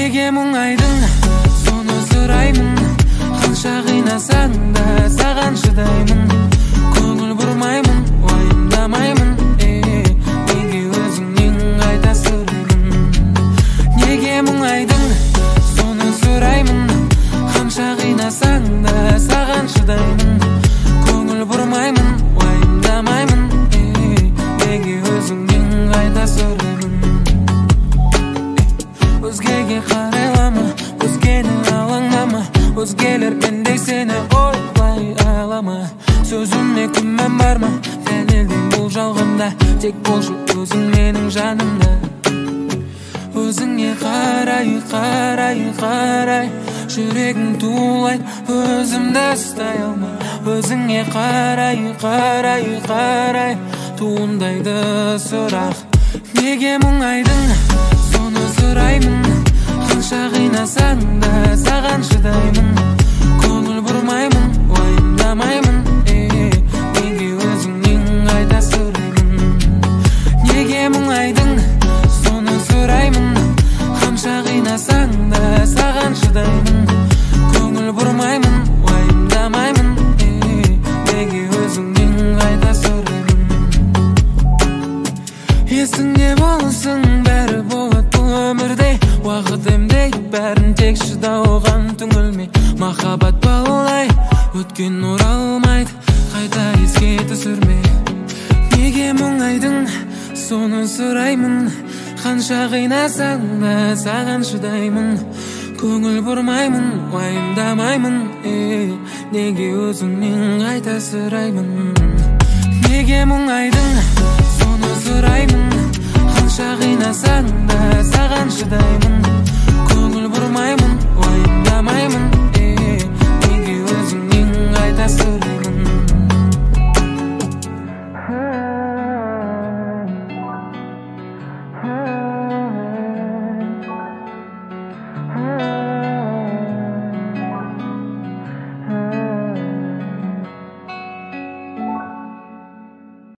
Неге мұңайдың, соны сұраймын. Қанша қинасаң да саған шыдаймын. Көңіл бұрмаймын, уайымдамаймын. Неге өзіңнен қайта сұраймын. Неге мұңайдың, соны сұраймын. Қанша қинасаң да саған шыдаймын. Көңіл бұрмаймын, уайымдамаймын. Неге өзіңнен қайта сұраймын. Өзгеге қарайлама, өзгені алаңдама. Өзгелердей сені ойлай алама. Сөзіме күмән бар ма? Дәлелден бұл жалғанда. Тек болшы өзің менің жанымда. Өзіңе қарай, қарай, қарай. Жүрегім тулайды, өзімді ұстай алмай. Өзіңе қарай, қарай, қарай. Туындайды сұрақ. Неге мұңайдың, соны сұраймын. Қанша қинасаң да саған шыдаймын. Көңіл бұрмаймын, уайымдамаймын. Неге өзіңнен қайта сұраймын. Неге мұңайдың, соны сұраймын. Қанша қинасаң да саған шыдаймын. Көңіл бұрмаймын, уайымдамаймын. Неге өзіңнен қайта сұраймын. Есіңде болсын, бәрі болады бұл өмірде. Уақыт емдей, бәрін тек шыдауған түңілме. Махаббат балай, өткен оралмайды. Қайта еске түсірме. Неге мұңайдың, соны сұраймын. Қанша қинасаң да саған шыдаймын. Көңіл бұрмаймын, уайымдамаймын. Неге өзіңнен қайта сұраймын. Неге мұңайдың, соны сұраймын. Қанша қинасаң да саған шыдаймын.